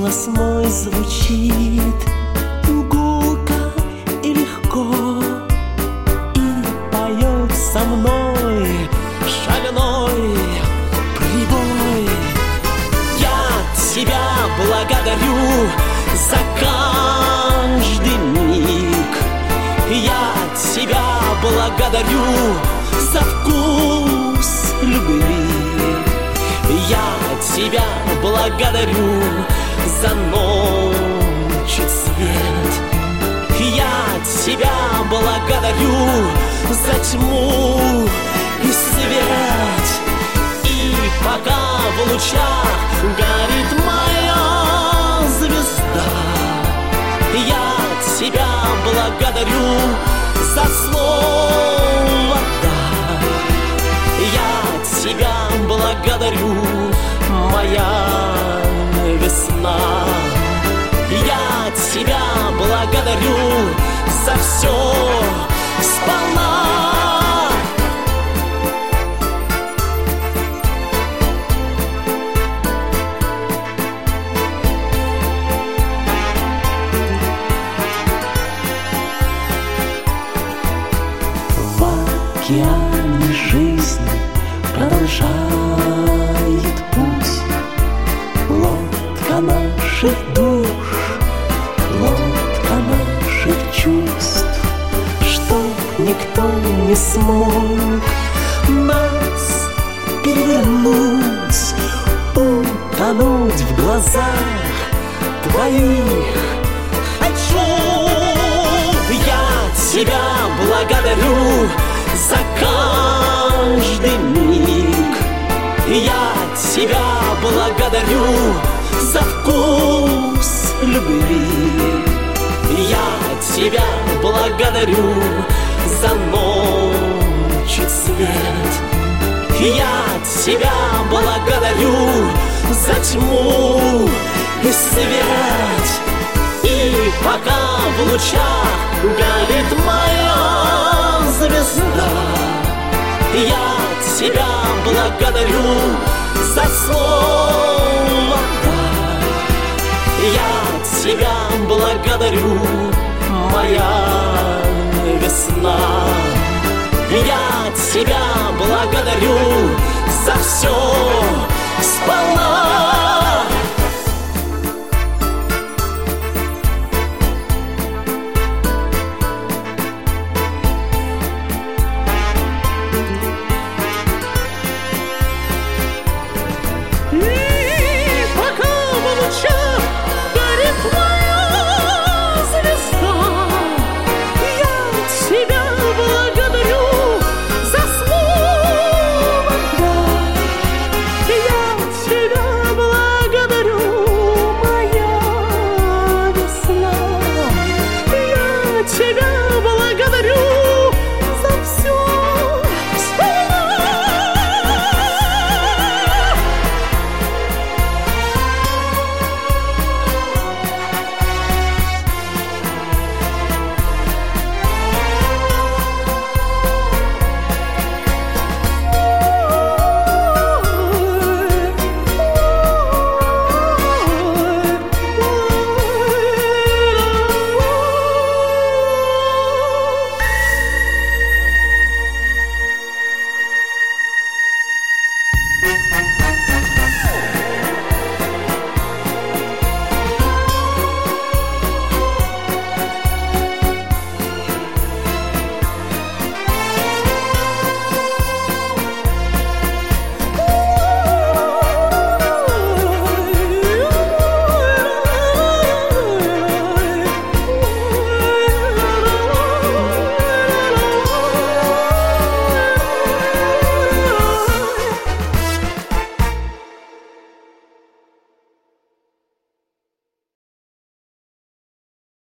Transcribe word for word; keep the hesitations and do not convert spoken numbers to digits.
Голос мой звучит гулко и легко, и поет со мной шальной прибой. Я тебя благодарю за каждый миг, я тебя благодарю за вкус любви. Я тебя благодарю за ночь и свет, я тебя благодарю за тьму и свет. И пока в лучах горит моя звезда, я тебя благодарю за слово «да». Я тебя благодарю, моя весна. Я тебя благодарю за все сполна. В океане жизни продолжает путь лодка наших душ, лодка наших чувств, чтоб никто не смог нас перевернуть, утонуть в глазах твоих. Хочу я тебя благодарю за каждый миг, я тебя благодарю за вкус любви. Я тебя благодарю за ночь и свет, я тебя благодарю за тьму и свет. И пока в лучах горит моя звезда, я тебя благодарю за слово «да». Я тебя благодарю, моя весна. Я тебя благодарю за все сполна.